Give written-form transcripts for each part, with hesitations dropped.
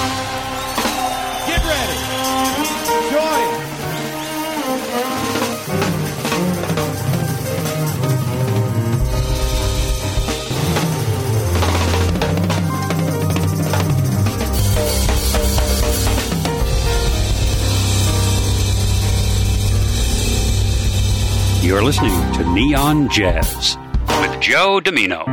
Get ready. Join. You're listening to Neon Jazz with Joe Domino.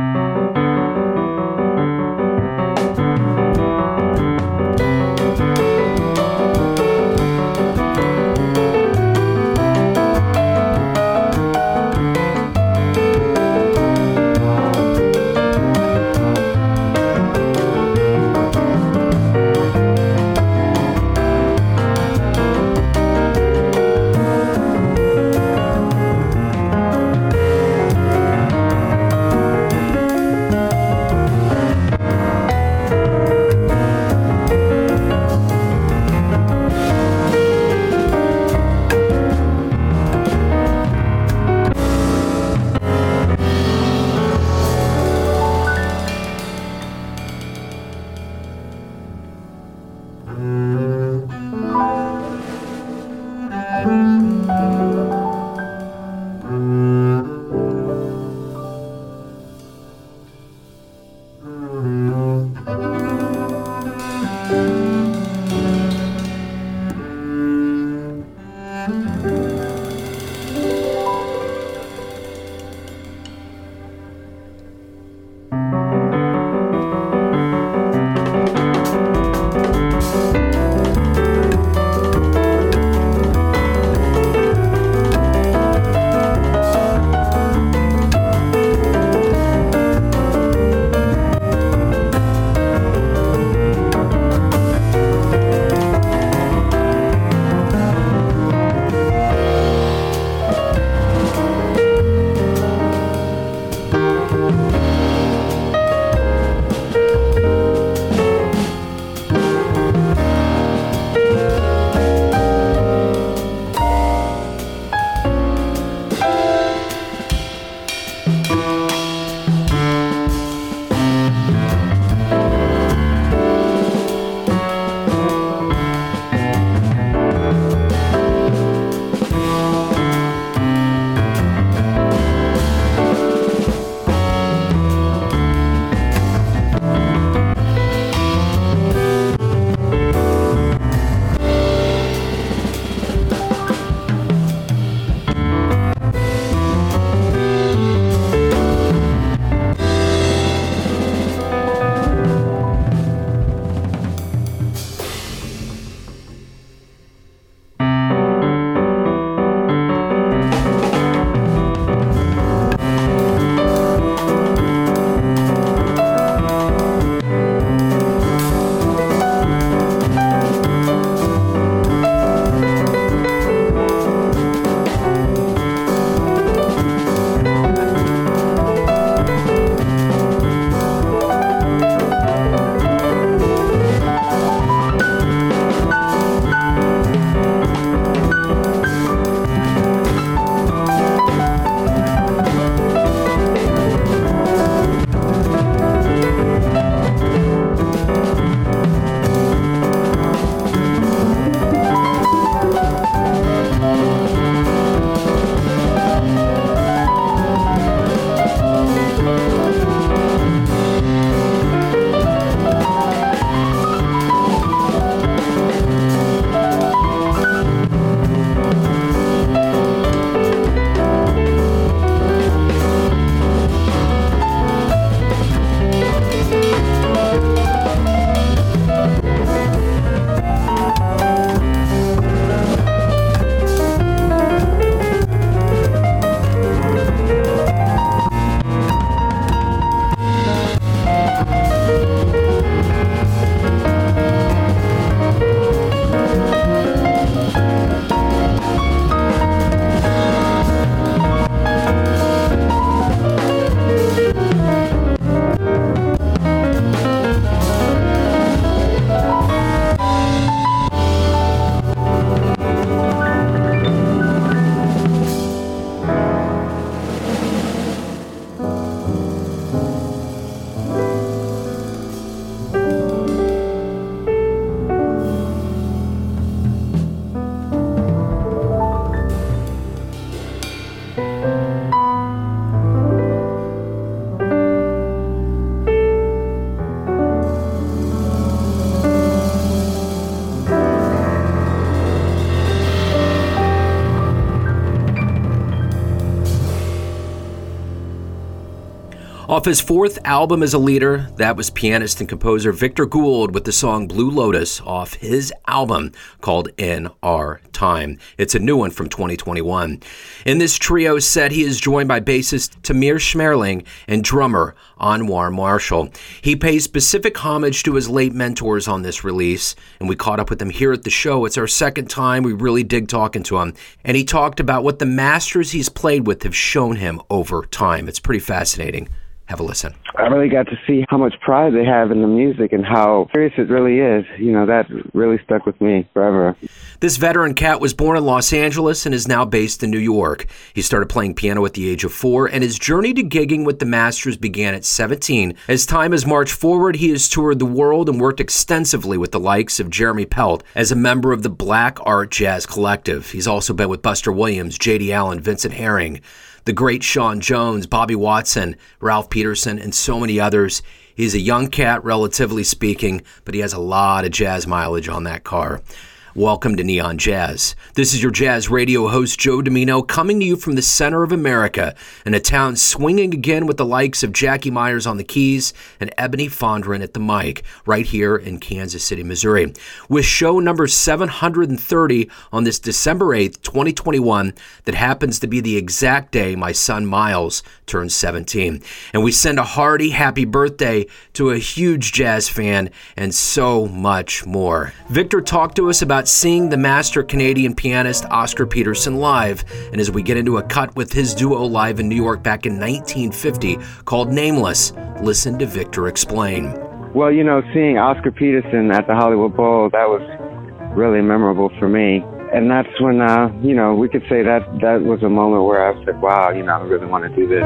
Off his fourth album as a leader, that was pianist and composer Victor Gould with the song Blue Lotus off his album called In Our Time. It's a new one from 2021. In this trio set, he is joined by bassist Tamir Schmerling and drummer Anwar Marshall. He pays specific homage to his late mentors on this release, and we caught up with him here at the show. It's our second time. We really dig talking to him, and he talked about what the masters he's played with have shown him over time. It's pretty fascinating. Have a listen. I really got to see how much pride they have in the music and how serious it really is. That really stuck with me forever. This veteran cat was born in Los Angeles and is now based in New York. He started playing piano at the age of 4, and his journey to gigging with the Masters began at 17. As time has marched forward, he has toured the world and worked extensively with the likes of Jeremy Pelt as a member of the Black Art Jazz Collective. He's also been with Buster Williams, J.D. Allen, Vincent Herring, the great Sean Jones, Bobby Watson, Ralph Peterson, and so many others. He's a young cat, relatively speaking, but he has a lot of jazz mileage on that car. Welcome to Neon Jazz. This is your jazz radio host, Joe Domino, coming to you from the center of America, in a town swinging again with the likes of Jackie Myers on the keys and Ebony Fondren at the mic, right here in Kansas City, Missouri. With show number 730 on this December 8th, 2021, that happens to be the exact day my son Miles turns 17. And we send a hearty happy birthday to a huge jazz fan and so much more. Victor talked to us about seeing the master Canadian pianist Oscar Peterson live, and as we get into a cut with his duo live in New York back in 1950 called Nameless, listen to Victor explain. Well, seeing Oscar Peterson at the Hollywood Bowl, that was really memorable for me. And that's when, we could say that was a moment where I was like, wow, I really want to do this.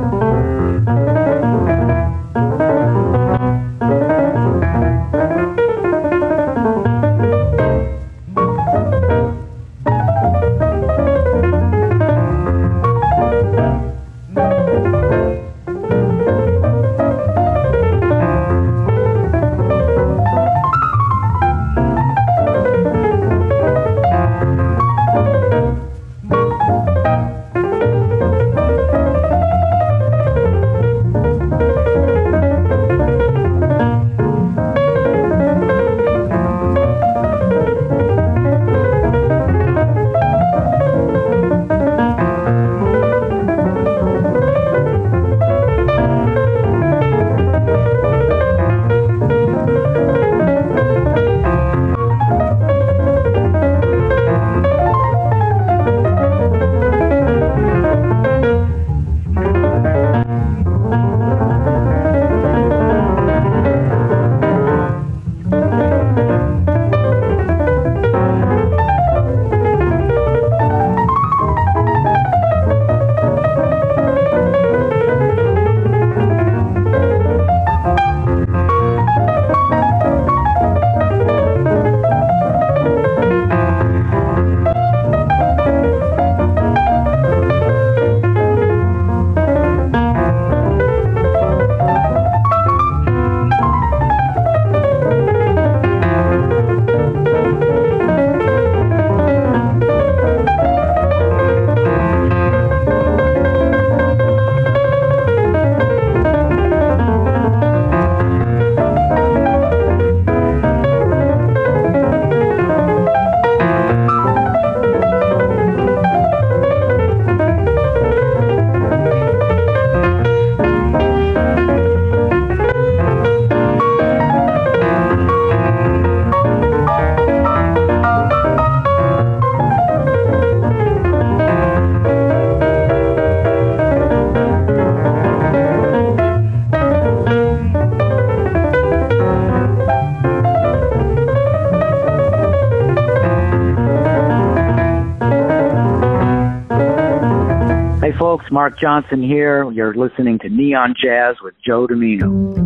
Folks, Mark Johnson here. You're listening to Neon Jazz with Joe Domino.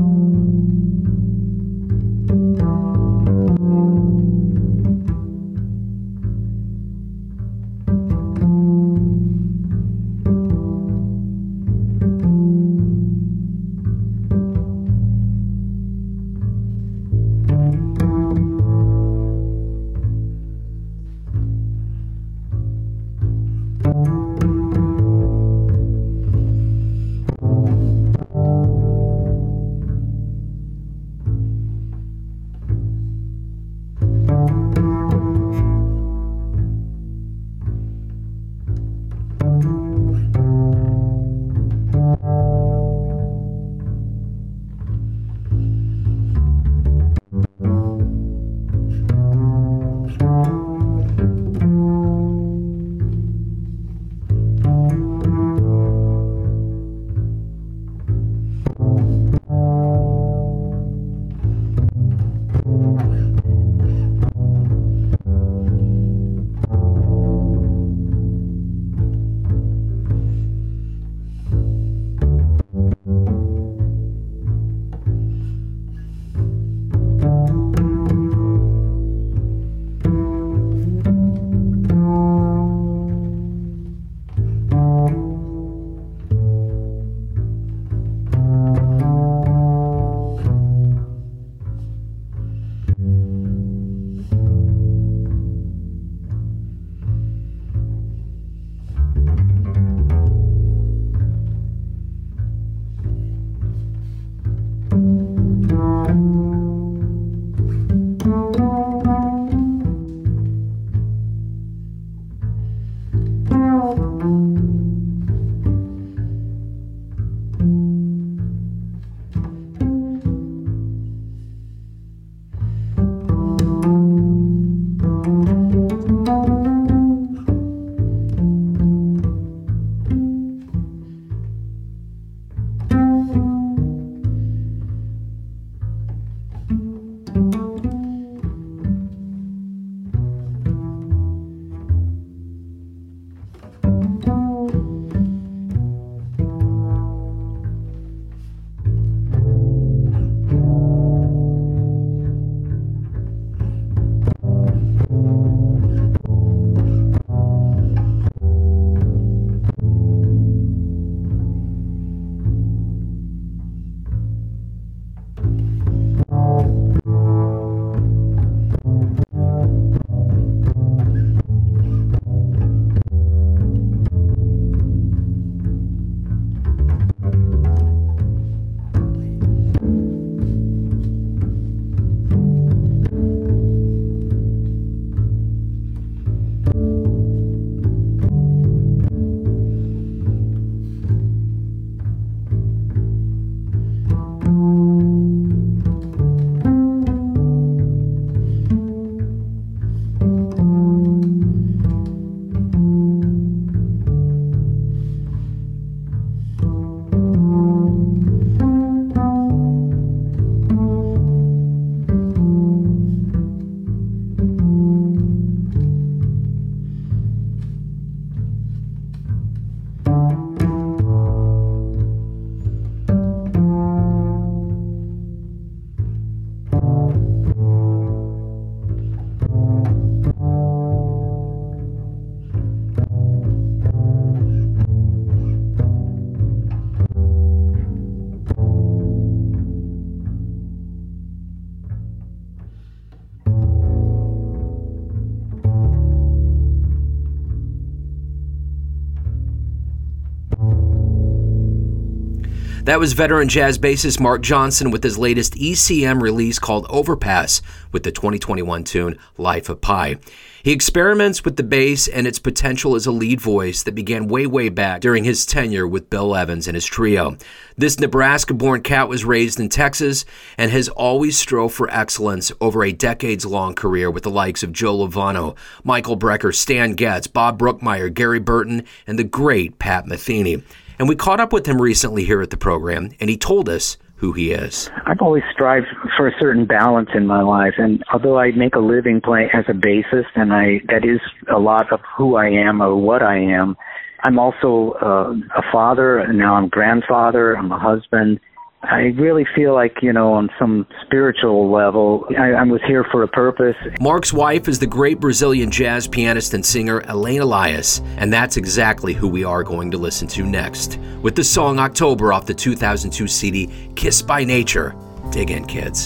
That was veteran jazz bassist Mark Johnson with his latest ECM release called Overpass with the 2021 tune Life of Pi. He experiments with the bass and its potential as a lead voice that began way back during his tenure with Bill Evans and his trio. This Nebraska-born cat was raised in Texas and has always strove for excellence over a decades-long career with the likes of Joe Lovano, Michael Brecker, Stan Getz, Bob Brookmeyer, Gary Burton, and the great Pat Metheny. And we caught up with him recently here at the program, and he told us who he is. I've always strived for a certain balance in my life, and although I make a living playing as a bassist, and that is a lot of who I am or what I am, I'm also a father, and now I'm a grandfather, I'm a husband. I really feel like, on some spiritual level, I was here for a purpose. Mark's wife is the great Brazilian jazz pianist and singer Elaine Elias, and that's exactly who we are going to listen to next, with the song October off the 2002 CD Kissed by Nature. Dig in, kids.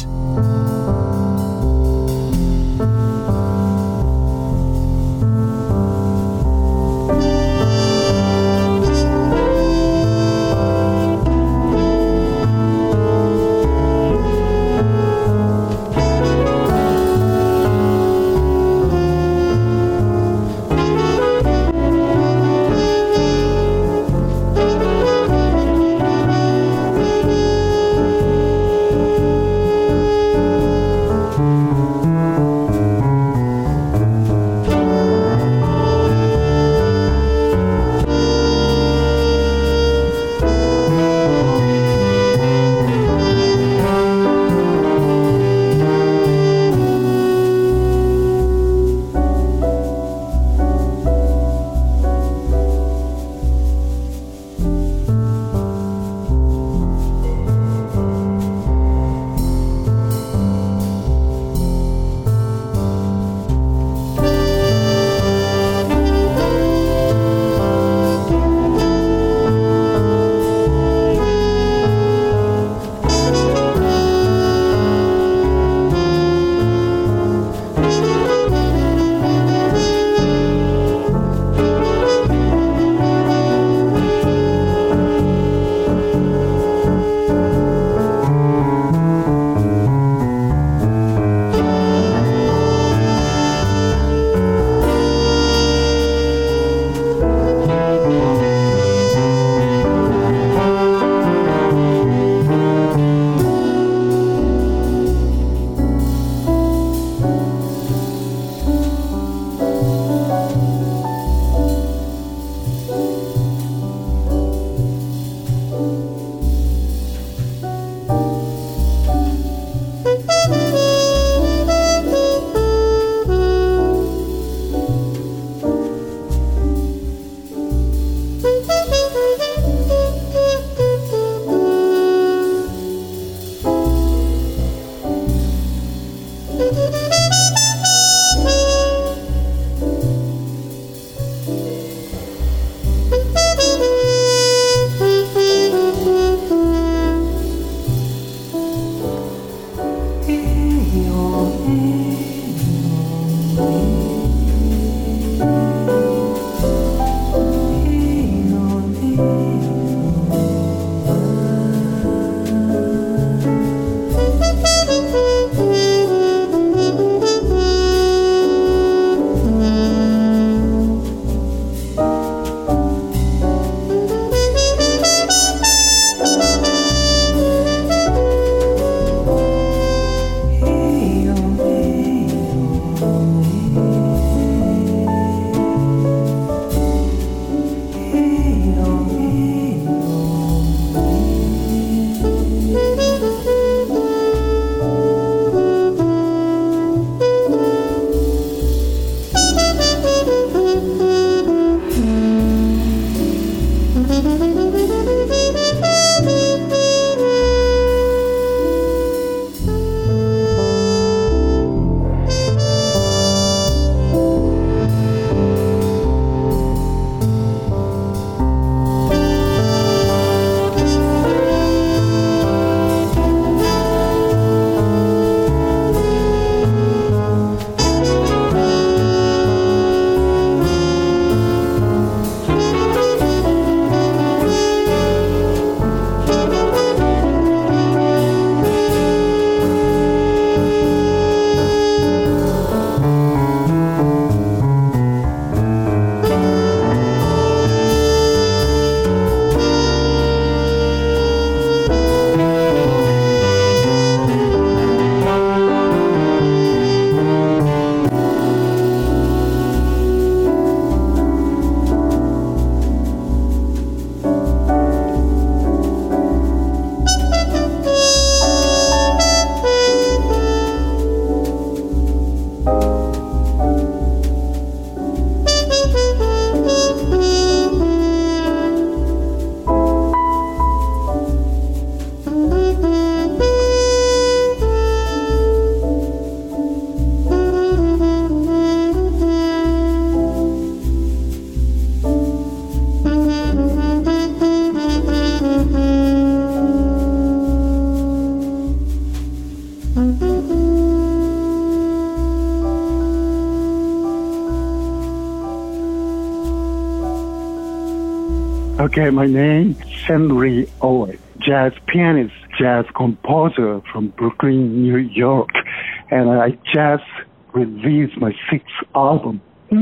Okay, my name is Henry Owen, jazz pianist, jazz composer from Brooklyn, New York. And I just released my 6th album,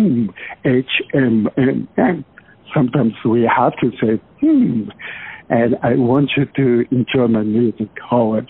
HMNN. Sometimes we have to say, And I want you to enjoy my music, Howard.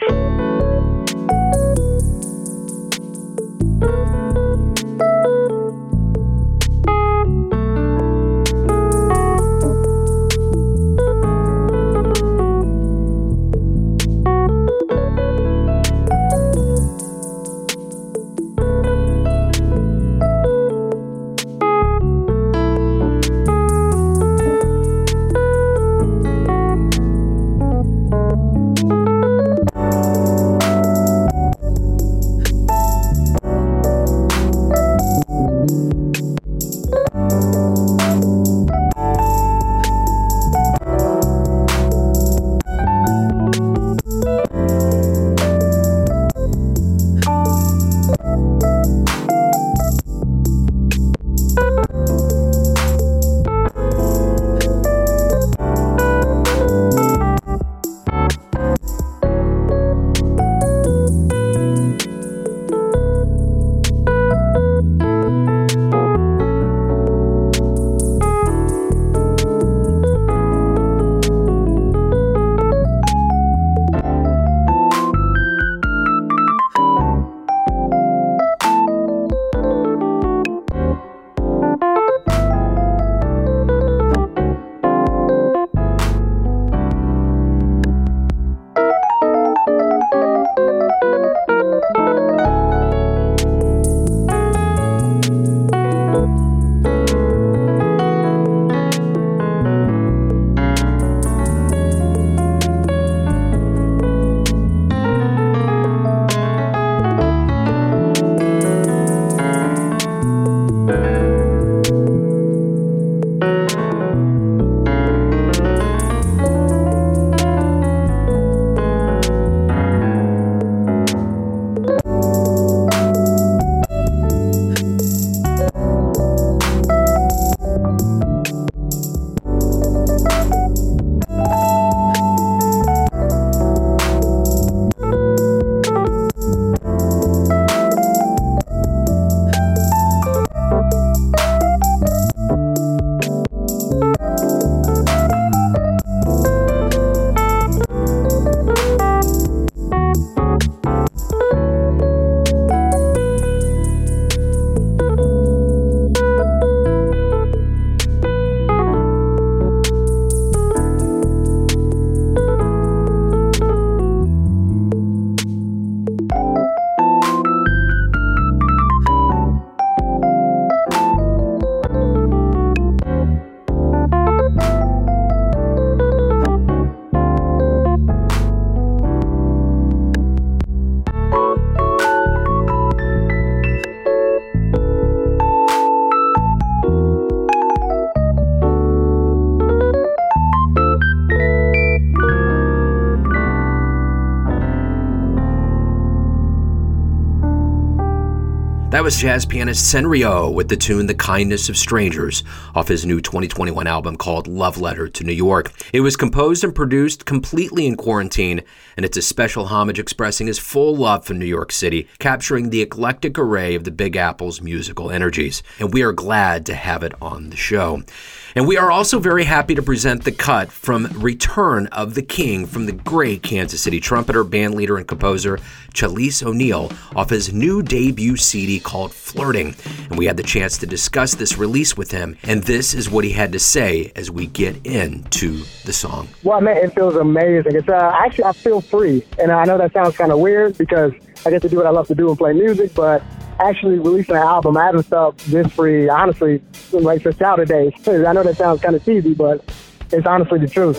That was jazz pianist Senryo with the tune The Kindness of Strangers off his new 2021 album called Love Letter to New York. It was composed and produced completely in quarantine, and it's a special homage expressing his full love for New York City, capturing the eclectic array of the Big Apple's musical energies. And we are glad to have it on the show. And we are also very happy to present the cut from Return of the King from the great Kansas City trumpeter, bandleader, and composer Challis O'Neill off his new debut CD called Flirting. And we had the chance to discuss this release with him, and this is what he had to say as we get into the song. Well, man, it feels amazing. It's actually, I feel free. And I know that sounds kind of weird because I get to do what I love to do and play music, but actually releasing an album, I haven't felt this free, honestly, like since childhood days. I know that sounds kind of cheesy, but it's honestly the truth.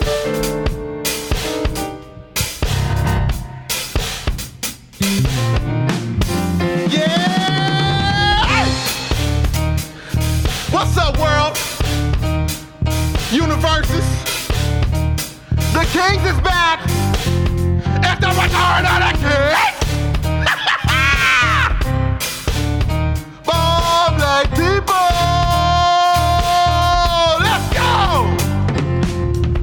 Yeah! What's up, world? Universes. The Kings is back. It's the return of the King. Black people, let's go!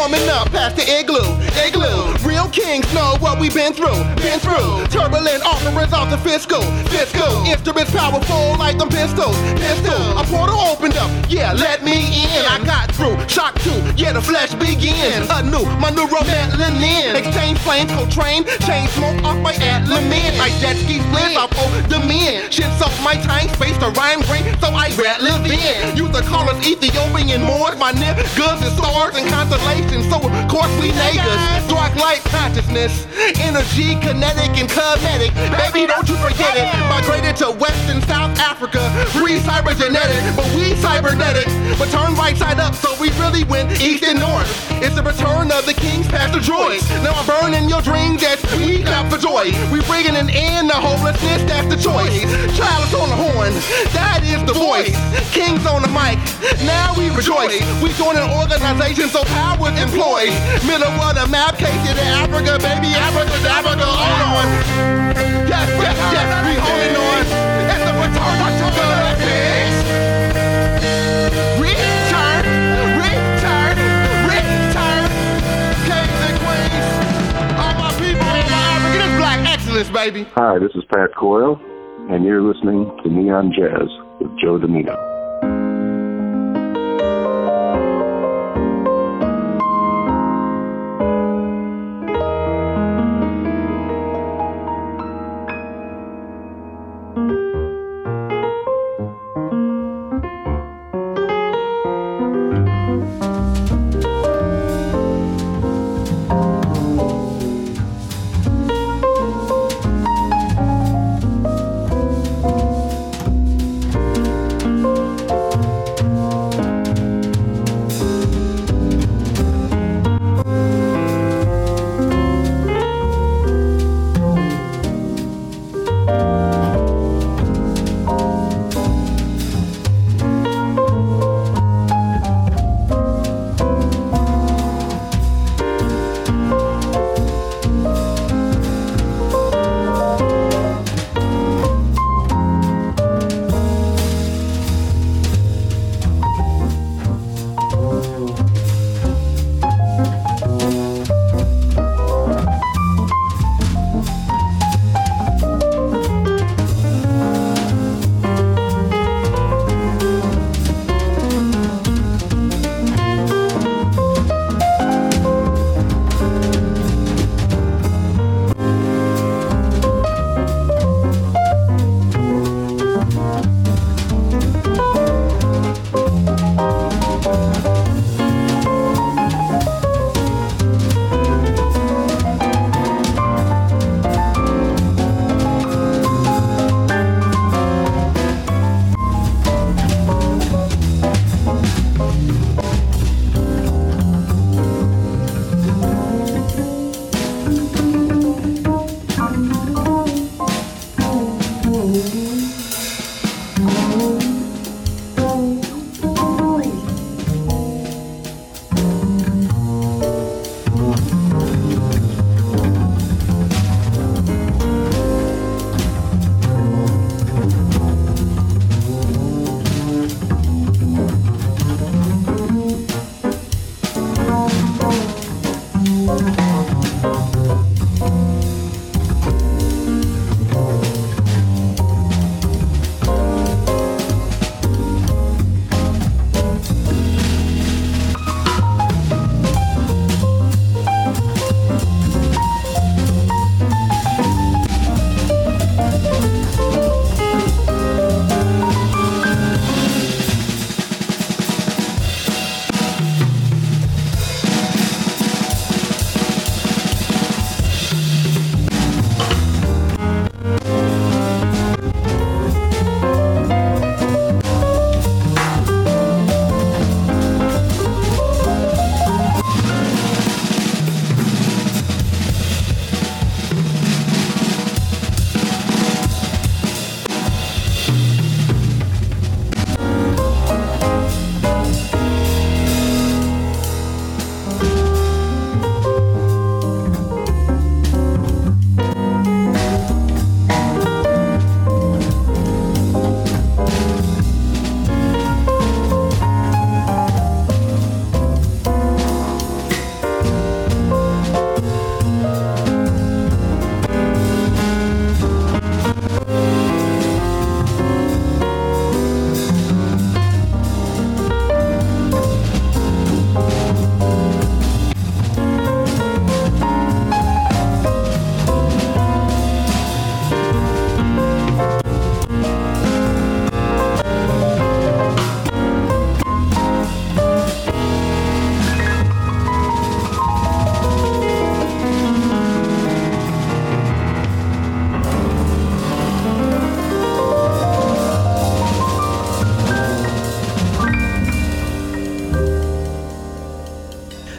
warming up past the igloo. Real kings know what we've been through. Turbulent offerings off the fiscal. Instruments powerful like them pistols. A portal opened up, yeah, let me in. I got through, shock too, yeah, the flesh begins. My new melanin. Exchange flames, co-train, chain smoke off my Atlamin. I jet ski splits off the men. Shit soak my time, space to rhyme great, so I live in. Use the callers Ethiopian Moors, my niggas and stars and constellations. So of course we niggas. Dark light consciousness, energy, kinetic and kinetic. Baby, don't you forget it. Migrated to West and South Africa. Free cybergenetic, but we cybernetic. But turn right side up, so we really went east and north. It's the return of the kings past the droids. Now I'm burning your dreams as we clap for joy. We bringing an end to hopelessness, that's the choice. Childless on the horn, that is the voice. Kings on the mic, now we rejoice. We join an organization so power's employed. Middle of the map, case to Africa, baby, Africa, hold on. Yes, we holding on. It's the return of the kings. Return. Kings and queens. All my people, all my African, it's black excellence, baby. Hi, this is Pat Coyle, and you're listening to Neon Jazz with Joe Domino.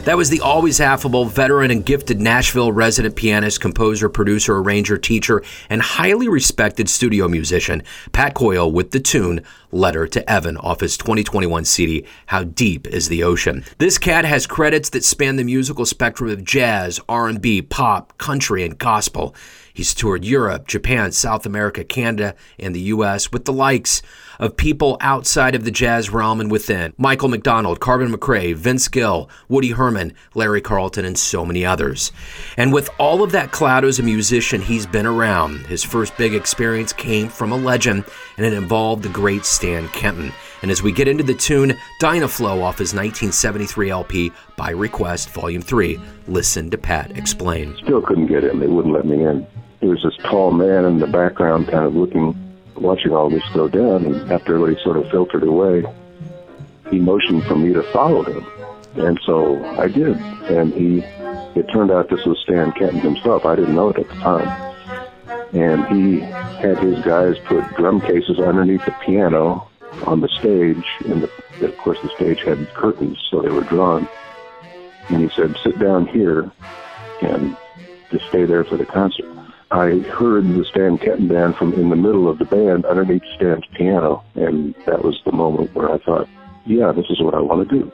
That was the always affable, veteran and gifted Nashville resident pianist, composer, producer, arranger, teacher, and highly respected studio musician, Pat Coyle, with the tune Letter to Evan off his 2021 CD, How Deep is the Ocean. This cat has credits that span the musical spectrum of jazz, R&B, pop, country, and gospel. He's toured Europe, Japan, South America, Canada, and the U.S. with the likes of people outside of the jazz realm and within. Michael McDonald, Carmen McRae, Vince Gill, Woody Herman, Larry Carlton, and so many others. And with all of that clout as a musician, he's been around. His first big experience came from a legend, and it involved the great Stan Kenton. And as we get into the tune Dynaflow off his 1973 LP, By Request, Volume 3, listen to Pat explain. Still couldn't get in. They wouldn't let me in. There was this tall man in the background kind of watching all this go down, and after everybody sort of filtered away, he motioned for me to follow him. And so I did. And it turned out this was Stan Kenton himself. I didn't know it at the time. And he had his guys put drum cases underneath the piano on the stage, and of course the stage had curtains, so they were drawn. And he said, sit down here and just stay there for the concert. I heard the Stan Kenton band from in the middle of the band underneath Stan's piano, and that was the moment where I thought, yeah, this is what I want to do.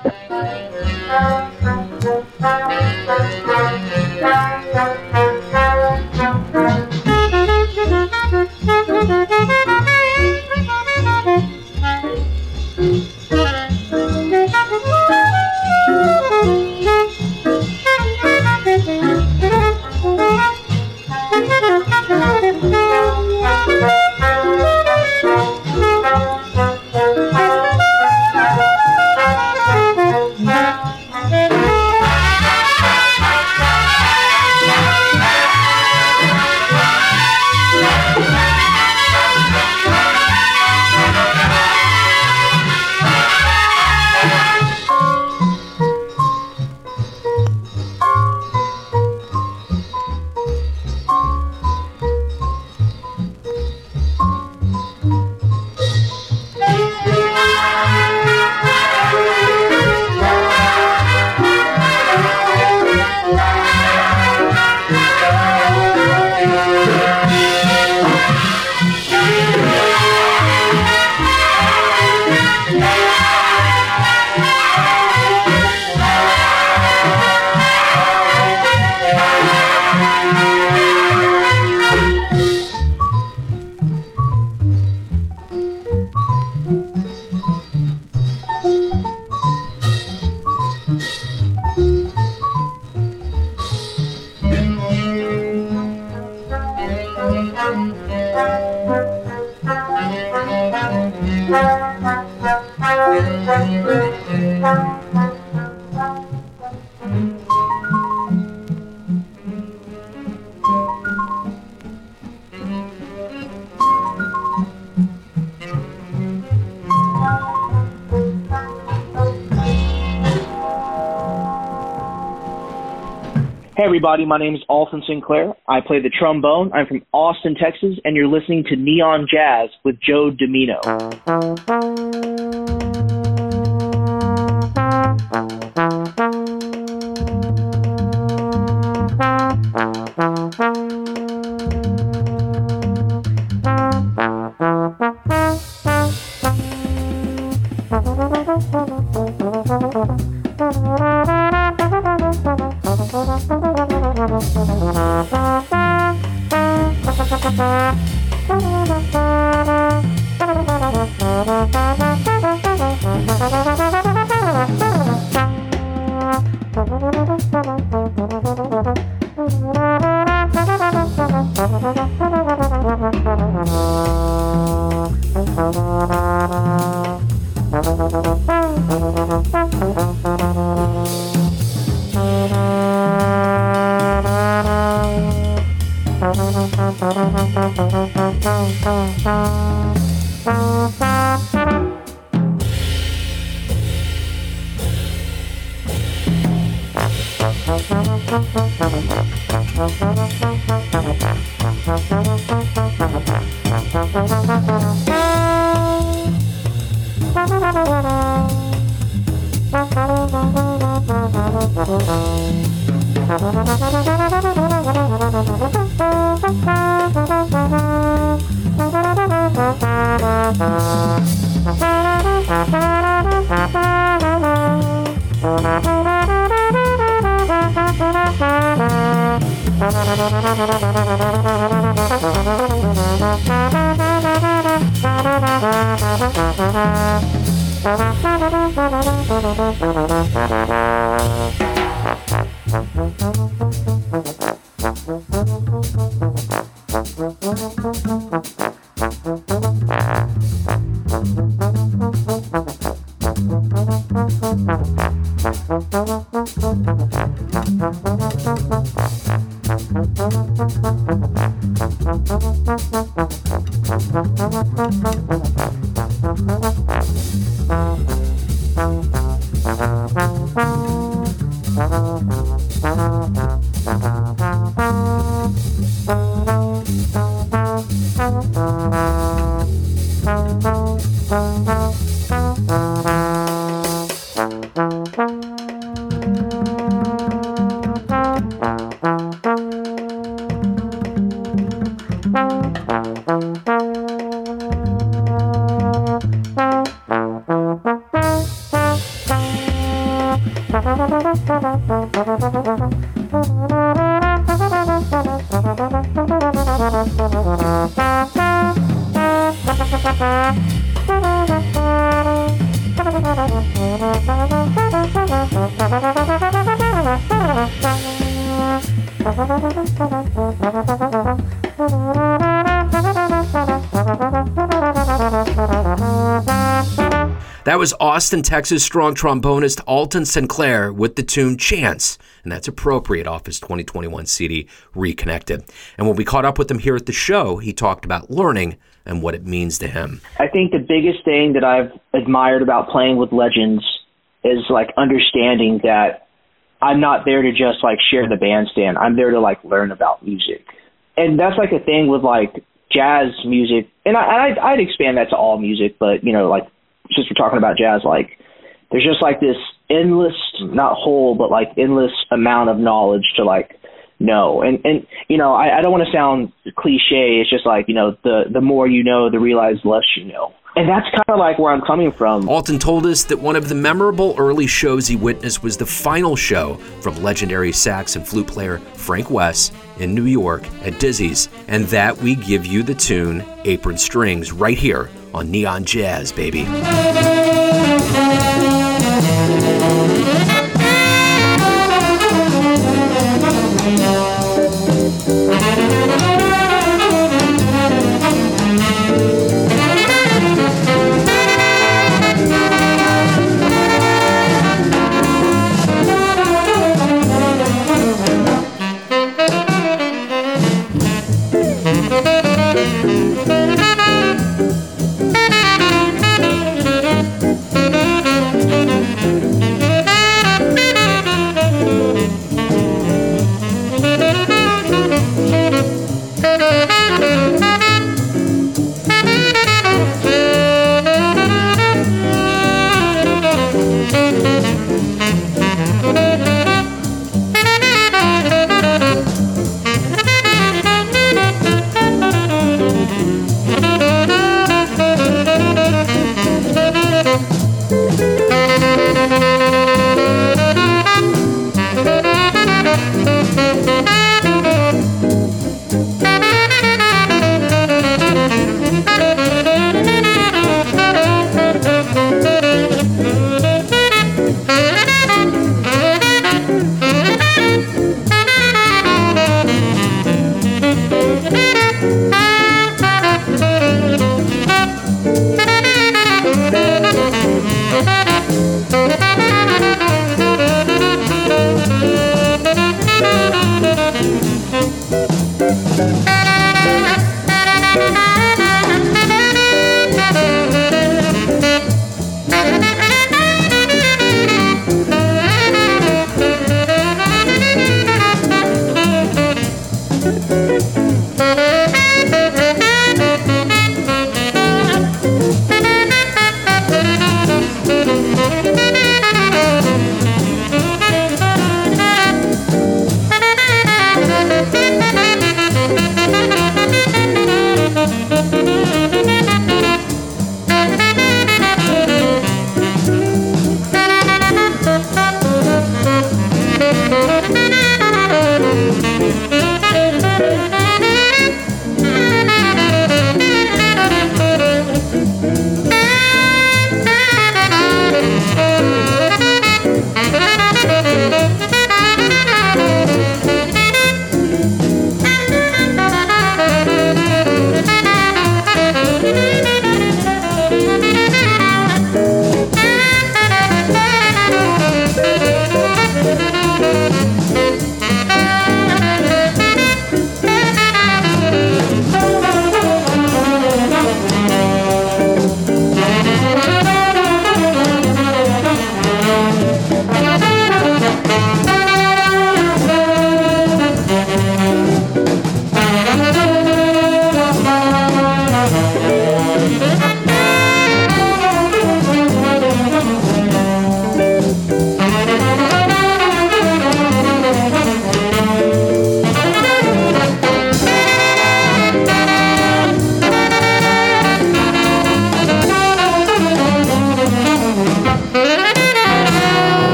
Hey everybody, my name is Alton Sinclair. I play the trombone. I'm from Austin, Texas, and you're listening to Neon Jazz with Joe Domino. That was Austin, Texas strong trombonist Alton Sinclair with the tune Chance, and that's appropriate off his 2021 CD, Reconnected. And when we caught up with him here at the show, he talked about learning and what it means to him. I think the biggest thing that I've admired about playing with legends is like understanding that I'm not there to just like share the bandstand. I'm there to like learn about music. And that's like a thing with like jazz music. And I'd expand that to all music, but you know, like since we're talking about jazz, like there's just like this endless, not whole, but like endless amount of knowledge to like know. And you know, I don't want to sound cliche. It's just like, you know, the more you know, the realize less you know. And that's kind of like where I'm coming from. Alton told us that one of the memorable early shows he witnessed was the final show from legendary sax and flute player Frank West in New York at Dizzy's. And that we give you the tune Apron Strings right here on Neon Jazz, baby.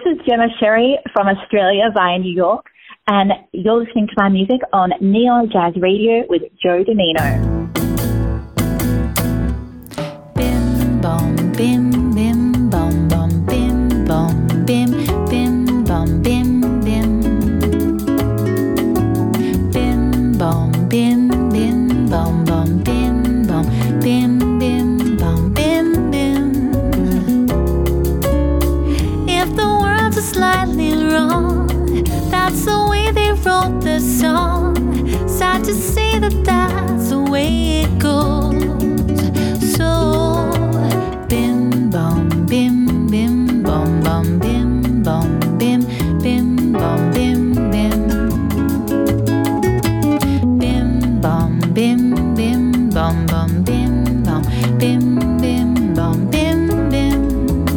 is Gemma Sherry from Australia via New York, and you're listening to my music on Neon Jazz Radio with Joe Domino. Bim bom bim bim bom bom bim bom bim bim bom bim bim bim bom bim bim bom bom bim bom bim bim bom bim bim. If the words are slightly wrong, that's the way they wrote the song. Sad to say that that's the way it goes. So bim bom bim bim bom bom bim bom bim bim bom bim bim bim bom bim bim bom bom bim bom bim bim bom bim bim.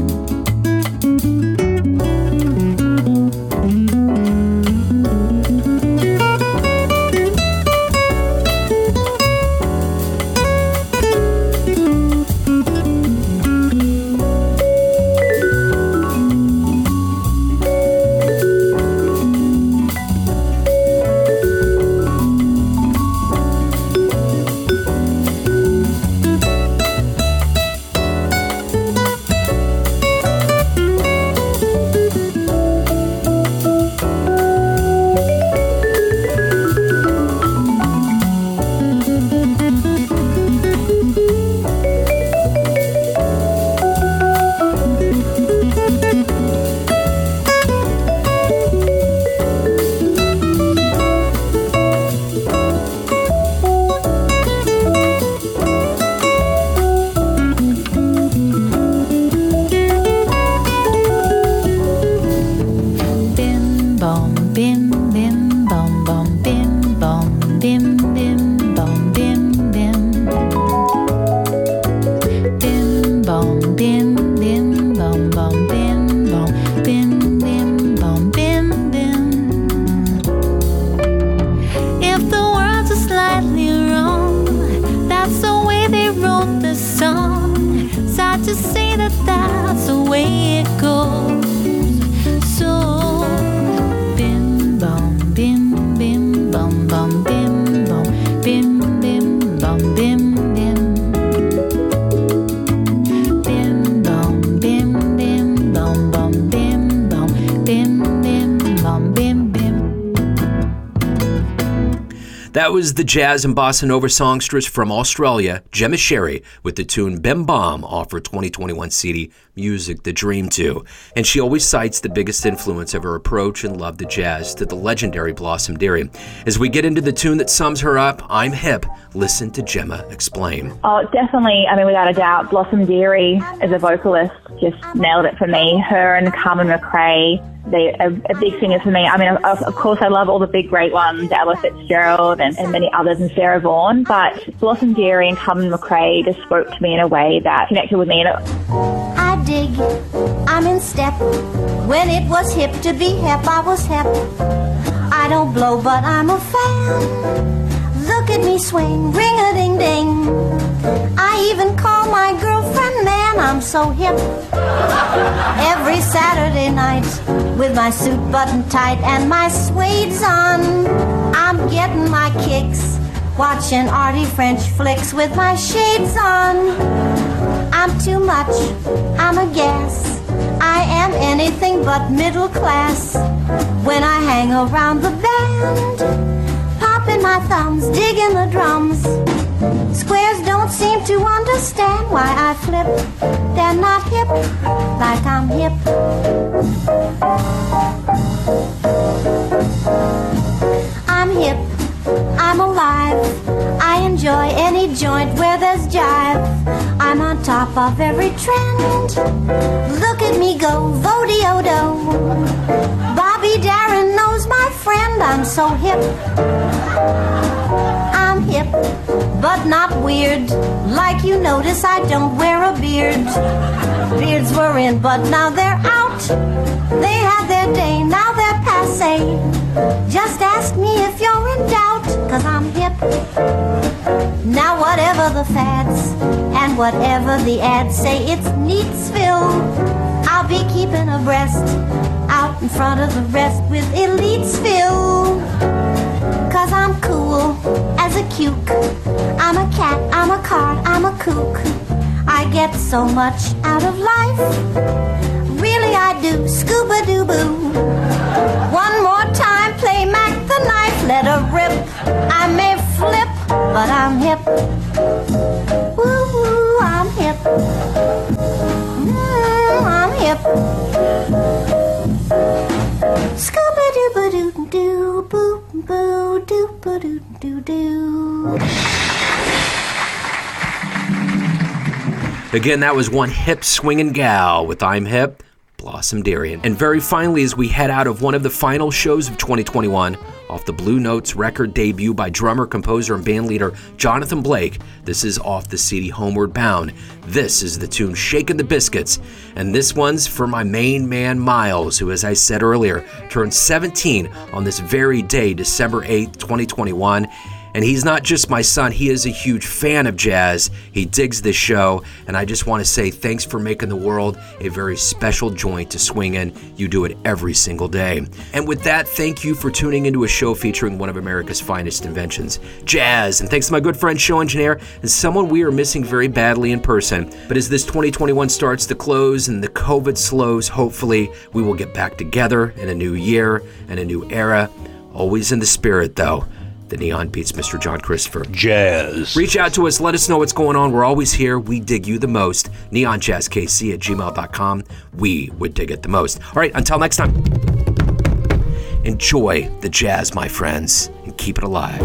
That was the jazz and bossa nova songstress from Australia, Gemma Sherry, with the tune Bim Bom off her 2021 CD, Music the Dream 2. And she always cites the biggest influence of her approach and love to jazz to the legendary Blossom Dearie. As we get into the tune that sums her up, I'm Hip, listen to Gemma explain. Oh, definitely. I mean, without a doubt, Blossom Dearie as a vocalist just nailed it for me. Her and Carmen McRae, they are big singers for me. I mean, of course, I love all the big great ones, Ella Fitzgerald and many others, and Sarah Vaughan. But Blossom Dearie and Carmen McRae just spoke to me in a way that connected with me. I dig, I'm in step. When it was hip to be hip, I was hip. I don't blow, but I'm a fan. Look at me swing, ring-a-ding-ding. I even call my girlfriend man, I'm so hip. Every Saturday night, with my suit buttoned tight and my suede's on, I'm getting my kicks, watching arty French flicks with my shades on. I'm too much, I'm a gas, I am anything but middle class. When I hang around the band, popping my thumbs, digging the drums. Squares don't seem to understand why I flip. They're not hip like I'm hip. I'm hip, I'm alive. I enjoy any joint where there's jive. I'm on top of every trend. Look at me go, vo-de-o-do. Bobby Darin knows my friend. I'm so hip. I'm hip, but not weird. Like you notice, I don't wear a beard. Beards were in, but now they're out. They had their day, now they're passé. Just ask me if you're in doubt, 'cause I'm hip. Now whatever the fads and whatever the ads say, it's Neatsville. I'll be keeping abreast, out in front of the rest with elites filled. 'Cause I'm cool as a cuke. I'm a cat, I'm a card, I'm a kook. I get so much out of life. Really I do, scuba-doo-boo. One more time, play Mac the knife, let her rip. I may flip, but I'm hip. Woo-woo, I'm hip. I'm hip. Scuba-doo-ba-doo-doo, boo-boo, doo-ba-doo-doo-doo. Again, that was one hip swinging gal with I'm Hip, Blossom Darian. And very finally, as we head out of one of the final shows of 2021, off the Blue Notes record debut by drummer, composer, and bandleader Jonathan Blake, this is off the CD Homeward Bound. This is the tune Shakin' the Biscuits, and this one's for my main man Miles, who, as I said earlier, turned 17 on this very day, December 8th, 2021. And he's not just my son, he is a huge fan of jazz. He digs this show, and I just want to say thanks for making the world a very special joint to swing in. You do it every single day. And with that, thank you for tuning into a show featuring one of America's finest inventions, jazz. And thanks to my good friend, show engineer, and someone we are missing very badly in person. But as this 2021 starts to close and the COVID slows, hopefully we will get back together in a new year and a new era. Always in the spirit, though. The Neon Beats, Mr. John Christopher. Jazz. Reach out to us. Let us know what's going on. We're always here. We dig you the most. NeonJazzKC@gmail.com. We would dig it the most. All right, until next time. Enjoy the jazz, my friends, and keep it alive.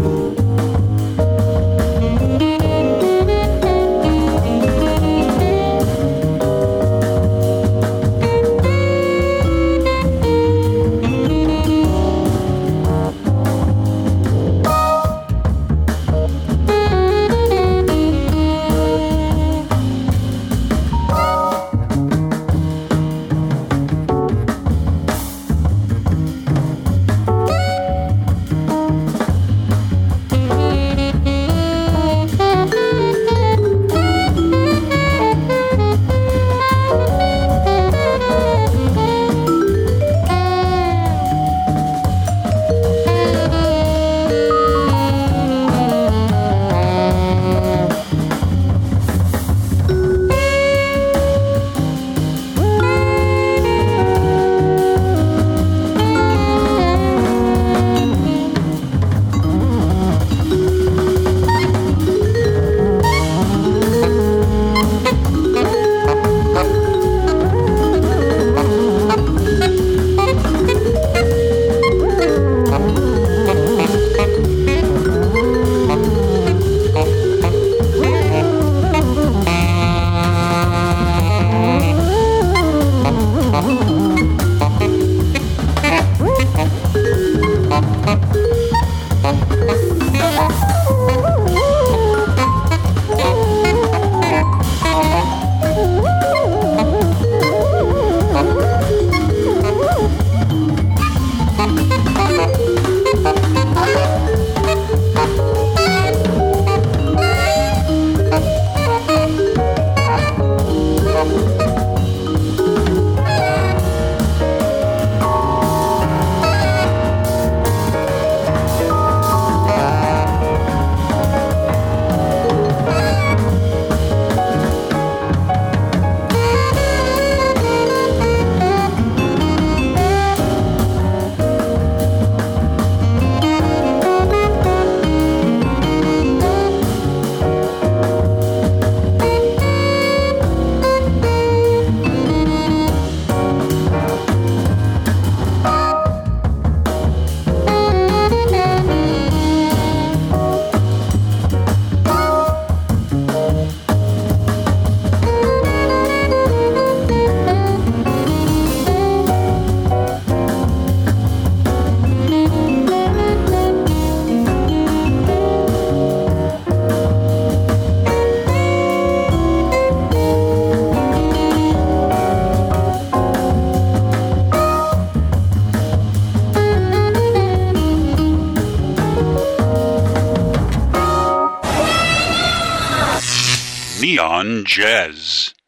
Neon Jazz.